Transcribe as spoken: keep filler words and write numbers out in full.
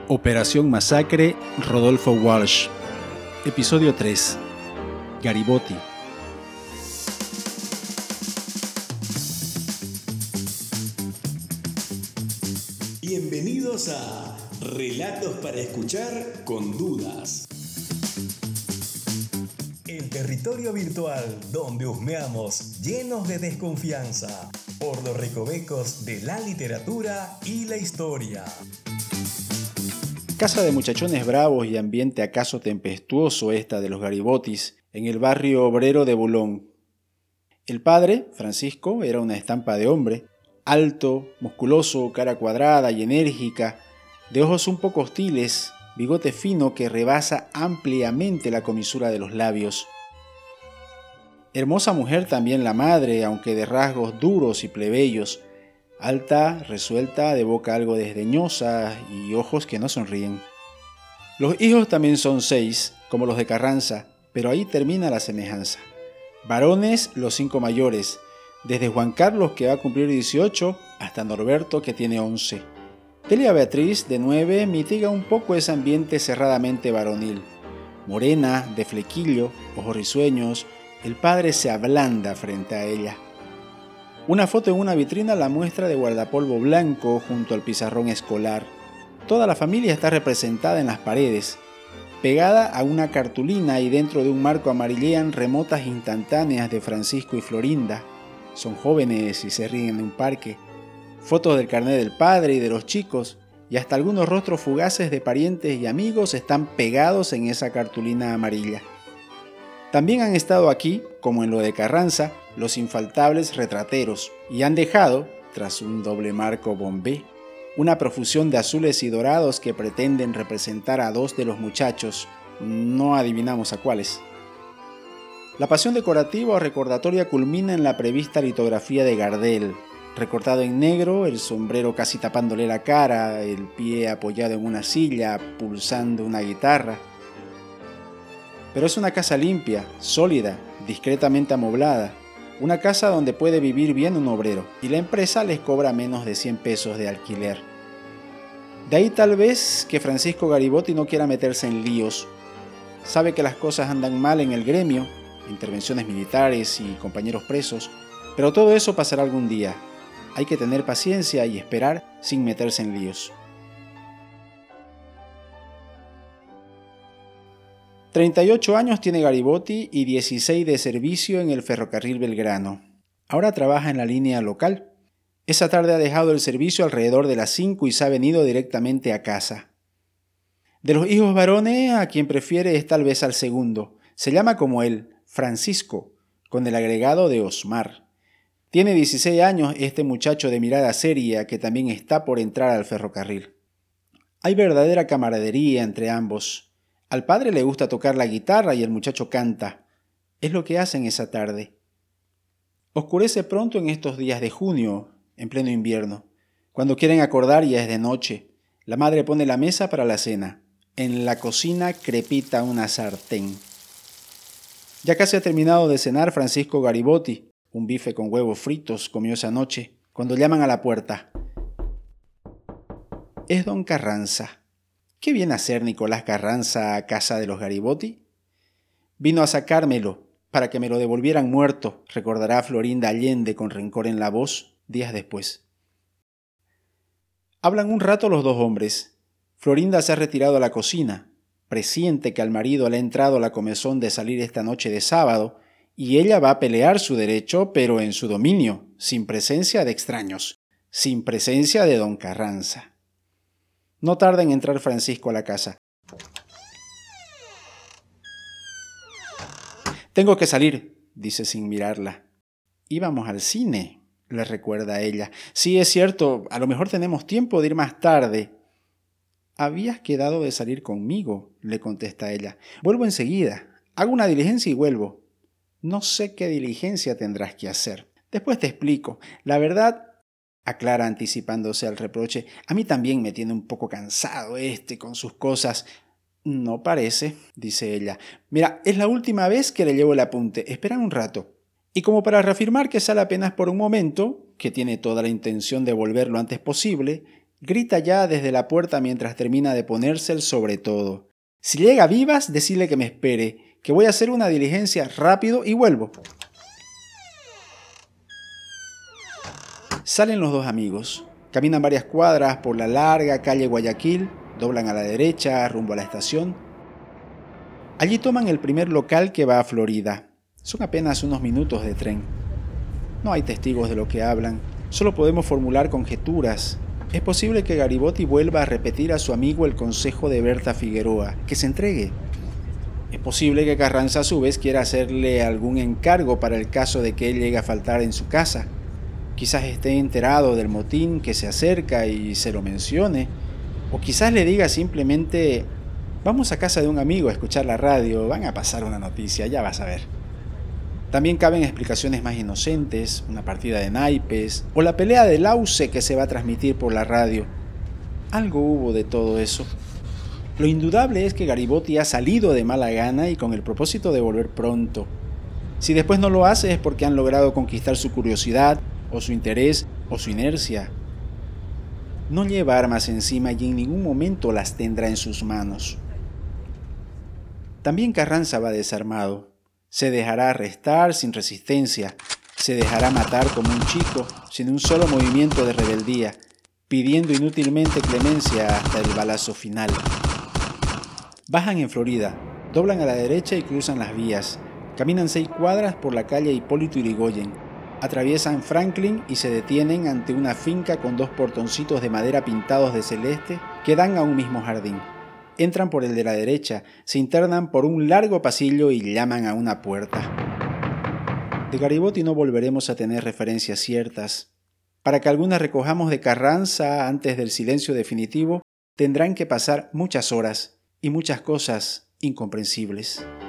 Operación Masacre, Rodolfo Walsh. Episodio tres. Garibotti. Bienvenidos a Relatos para Escuchar con Dudas. El territorio virtual donde husmeamos llenos de desconfianza por los recovecos de la literatura y la historia. Casa de muchachones bravos y ambiente acaso tempestuoso esta de los Garibottis, en el barrio obrero de Boulogne. El padre, Francisco, era una estampa de hombre, alto, musculoso, cara cuadrada y enérgica, de ojos un poco hostiles, bigote fino que rebasa ampliamente la comisura de los labios. Hermosa mujer también la madre, aunque de rasgos duros y plebeyos, alta, resuelta, de boca algo desdeñosa y ojos que no sonríen. Los hijos también son seis, como los de Carranza, pero ahí termina la semejanza. Varones los cinco mayores, desde Juan Carlos que va a cumplir dieciocho hasta Norberto que tiene once. Delia Beatriz, de nueve, mitiga un poco ese ambiente cerradamente varonil. Morena, de flequillo, ojos risueños, el padre se ablanda frente a ella. Una foto en una vitrina la muestra de guardapolvo blanco junto al pizarrón escolar. Toda la familia está representada en las paredes. Pegada a una cartulina y dentro de un marco amarillean remotas instantáneas de Francisco y Florinda. Son jóvenes y se ríen en un parque. Fotos del carnet del padre y de los chicos, y hasta algunos rostros fugaces de parientes y amigos están pegados en esa cartulina amarilla. También han estado aquí, como en lo de Carranza, los infaltables retrateros, y han dejado, tras un doble marco bombé, una profusión de azules y dorados que pretenden representar a dos de los muchachos, no adivinamos a cuáles. La pasión decorativa o recordatoria culmina en la prevista litografía de Gardel, recortado en negro, el sombrero casi tapándole la cara, el pie apoyado en una silla, pulsando una guitarra. Pero es una casa limpia, sólida, discretamente amoblada, una casa donde puede vivir bien un obrero, y la empresa les cobra menos de cien pesos de alquiler. De ahí tal vez que Francisco Garibotti no quiera meterse en líos. Sabe que las cosas andan mal en el gremio, intervenciones militares y compañeros presos, pero todo eso pasará algún día. Hay que tener paciencia y esperar sin meterse en líos. treinta y ocho años tiene Garibotti y dieciséis de servicio en el ferrocarril Belgrano. Ahora trabaja en la línea local. Esa tarde ha dejado el servicio alrededor de las cinco y se ha venido directamente a casa. De los hijos varones, a quien prefiere es tal vez al segundo. Se llama como él, Francisco, con el agregado de Osmar. Tiene dieciséis años este muchacho de mirada seria que también está por entrar al ferrocarril. Hay verdadera camaradería entre ambos. Al padre le gusta tocar la guitarra y el muchacho canta. Es lo que hacen esa tarde. Oscurece pronto en estos días de junio, en pleno invierno. Cuando quieren acordar ya es de noche. La madre pone la mesa para la cena. En la cocina crepita una sartén. Ya casi ha terminado de cenar Francisco Garibotti. Un bife con huevos fritos comió esa noche, cuando llaman a la puerta. Es don Carranza. ¿Qué viene a hacer Nicolás Carranza a casa de los Garibotti? Vino a sacármelo, para que me lo devolvieran muerto, recordará Florinda Allende con rencor en la voz, días después. Hablan un rato los dos hombres. Florinda se ha retirado a la cocina, presiente que al marido le ha entrado la comezón de salir esta noche de sábado, y ella va a pelear su derecho, pero en su dominio, sin presencia de extraños, sin presencia de don Carranza. No tarda en entrar Francisco a la casa. «Tengo que salir», dice sin mirarla. «Íbamos al cine», le recuerda a ella. «Sí, es cierto, a lo mejor tenemos tiempo de ir más tarde». «Habías quedado de salir conmigo», le contesta ella. «Vuelvo enseguida. Hago una diligencia y vuelvo». «No sé qué diligencia tendrás que hacer. Después te explico. La verdad», aclara anticipándose al reproche, «a mí también me tiene un poco cansado este con sus cosas». «No parece», dice ella. «Mira, es la última vez que le llevo el apunte. Espera un rato». Y como para reafirmar que sale apenas por un momento, que tiene toda la intención de volver lo antes posible, Grita ya desde la puerta mientras termina de ponerse el sobretodo. Si llega Vivas, decirle que me espere, que voy a hacer una diligencia rápido y vuelvo. Salen los dos amigos. Caminan varias cuadras por la larga calle Guayaquil, doblan a la derecha rumbo a la estación. Allí toman el primer local que va a Florida. Son apenas unos minutos de tren. No hay testigos de lo que hablan, solo podemos formular conjeturas. Es posible que Garibotti vuelva a repetir a su amigo el consejo de Berta Figueroa, que se entregue. Es posible que Carranza a su vez quiera hacerle algún encargo para el caso de que él llegue a faltar en su casa. Quizás esté enterado del motín que se acerca y se lo mencione, o quizás le diga simplemente: vamos a casa de un amigo a escuchar la radio, van a pasar una noticia, ya vas a ver. También caben explicaciones más inocentes, una partida de naipes, o la pelea del Lauce que se va a transmitir por la radio. Algo hubo de todo eso. Lo indudable es que Garibotti ha salido de mala gana y con el propósito de volver pronto. Si después no lo hace es porque han logrado conquistar su curiosidad, o su interés, o su inercia. No lleva armas encima y en ningún momento las tendrá en sus manos. También Carranza va desarmado. Se dejará arrestar sin resistencia. Se dejará matar como un chico, sin un solo movimiento de rebeldía, pidiendo inútilmente clemencia hasta el balazo final. Bajan en Florida, doblan a la derecha y cruzan las vías. Caminan seis cuadras por la calle Hipólito Yrigoyen. Atraviesan Franklin y se detienen ante una finca con dos portoncitos de madera pintados de celeste que dan a un mismo jardín. Entran por el de la derecha, se internan por un largo pasillo y llaman a una puerta. De Garibotti no volveremos a tener referencias ciertas. Para que algunas recojamos de Carranza antes del silencio definitivo, tendrán que pasar muchas horas y muchas cosas incomprensibles.